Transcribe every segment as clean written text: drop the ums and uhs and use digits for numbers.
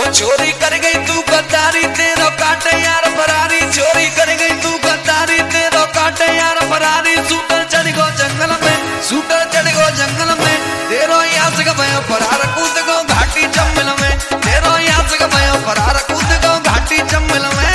चोरी कर गई तू गद्दारी तेरो काटे यार फरारी, चोरी कर गई तू गद्दारी तेरो काटे यार फरारी। सूटर चढ़ गो जंगल में, सूटर चढ़ गो जंगल में, तेरो यास का भयो फरार कूद गो घाटी जंगल में, तेरो यास का भयो फरार कूद गो घाटी जंगल में।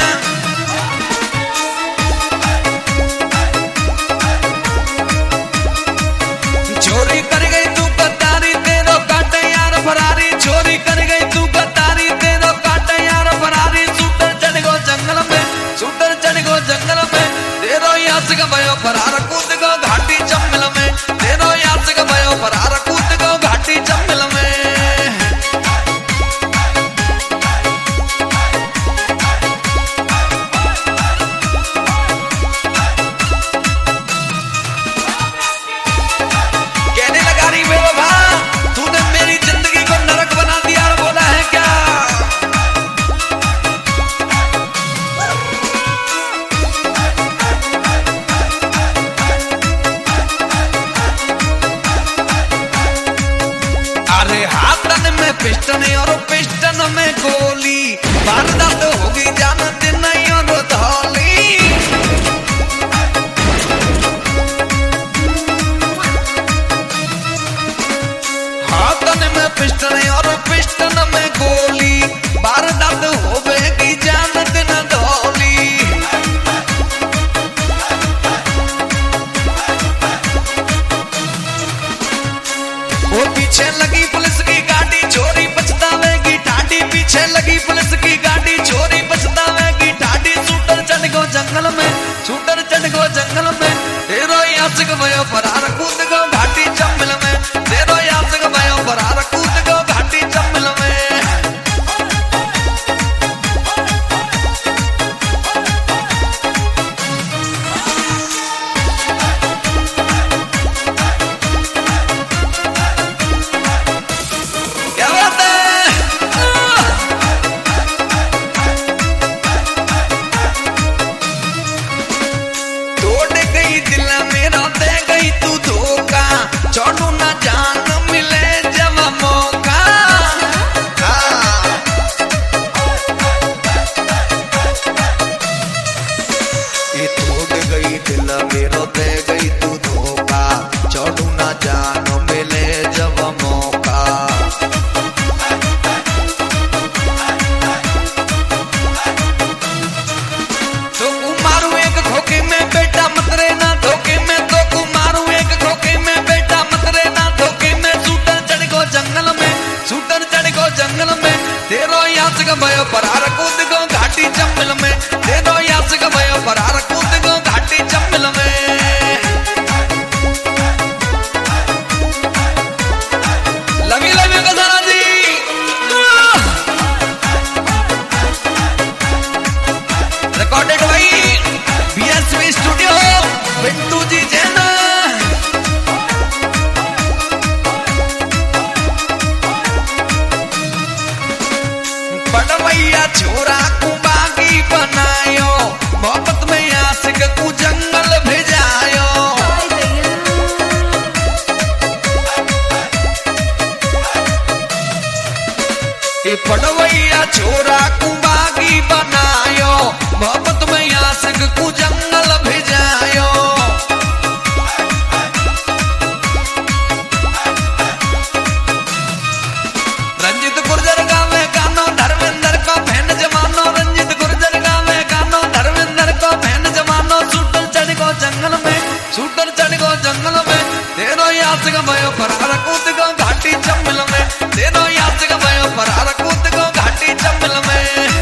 चोरी कर गई तू गद्दारी तेरो काटे यार फरारी, चोरी कर गई तू गद्दारी तेरो काटे यार फरारी। सूटर चढ़ गो जंगल में, सूटर चढ़ गो जंगल में, तेरो यास का भयो फरार कूद गो घाटी जंगल में, तेरो यास का भयो फरार कूद गो घाटी जंगल में। कहने लगा रही बेवफा तूने मेरी जिंदगी को नरक बना दिया और बोला है क्या। अरे हाथन में पिस्टन और पिस्टन में गोली, वारदात होगी जान दिन और धौली। हाथन में पिस्टन और पिस्टन में गोली, वारदात होगी जान दिन धौली। वो पीछे लगी पुलिस की गाड़ी चोरी पछतावेगी ठाडी, पीछे लगी पुलिस की गाड़ी चोरी पछतावेगी ठाडी। शूटर चढ़ गो जंगल में, शूटर चढ़ गो जंगल में, तेरो यास का भयो फरार कूद गो घाटी जंगल में, तेरो यास का भयो फरार कूद गो घाटी जंगल में। क्या बात है? तोड़ गई दिल मेरा दे गई तू धोखा, छोड़ू ना जान मिले जब मौका। ये तोड़ गई दिल मेरा दे गई तू धोखा, छोड़ू ना जान मिले जब मौका। तो मारू एक खोखे में बेटा मत रहना धोखे में, तो मारू एक खोखे में बेटा मत रहना धोखे में। शूटर चढ़ गो जंगल में, शूटर चढ़ गो जंगल में, तेरो यास का भयो फरार कूद गो घाटी जंगल में, तेरो यास का भयो फरार कूद गो घाटी जंगल में। लवी लवी गजारा जी रिकॉर्डेड भाई बीएसवी स्टूडियो पिंटू जी जैन। बड़वैया छोरा को बागी बनायो, मोहब्बत में आशिक को जंगल भेजायो। ये बड़वैया छोरा को बागी बनायो, मोहब्बत में आशिक को जंगल भेजायो। रंजित गुर्जर गावे गानो धर्मेंद्र को फैन जमानो, रंजित गुर्जर गावे गानो धर्मेंद्र को फैन जमानो। शूटर चढ़ गो जंगल में, शूटर चढ़ गो जंगल में, तेरो यास का भयो फरार कूद गो घाटी जंगल में, तेरो यास का भयो फरार कूद गो घाटी जंगल में।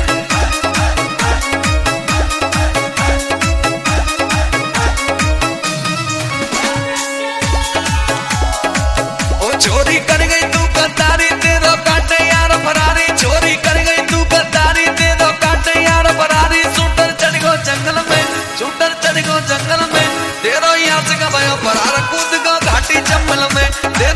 ओ चोरी कर गई तू गद्दारी तेरो काटे यार फरारी, चोरी कर गई तू गद्दारी तेरो काटे यार फरारी। शूटर चढ़ गो जंगल में, शूटर चढ़ गो जंगल में, तेरो यास का भयो फरार कूद गो घाटी जंगल में।